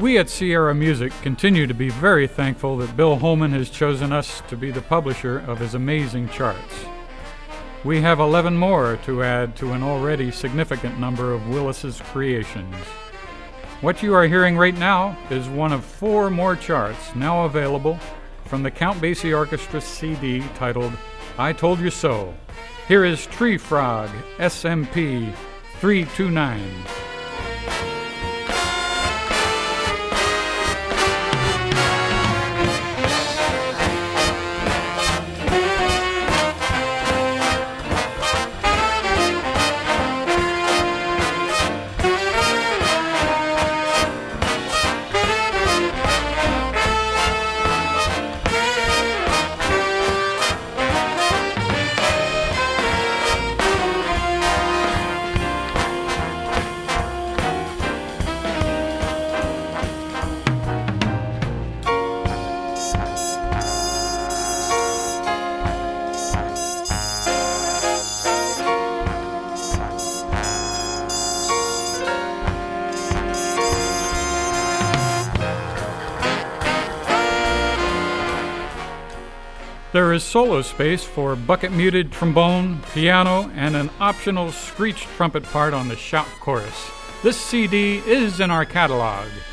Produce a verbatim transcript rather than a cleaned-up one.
We at Sierra Music continue to be very thankful that Bill Holman has chosen us to be the publisher of his amazing charts. We have eleven more to add to an already significant number of Willis's creations. What you are hearing right now is one of four more charts now available from the Count Basie Orchestra C D titled I Told You So. Here is Tree Frog, S M P three two nine. There is solo space for bucket-muted trombone, piano, and an optional screech trumpet part on the shout chorus. This C D is in our catalog.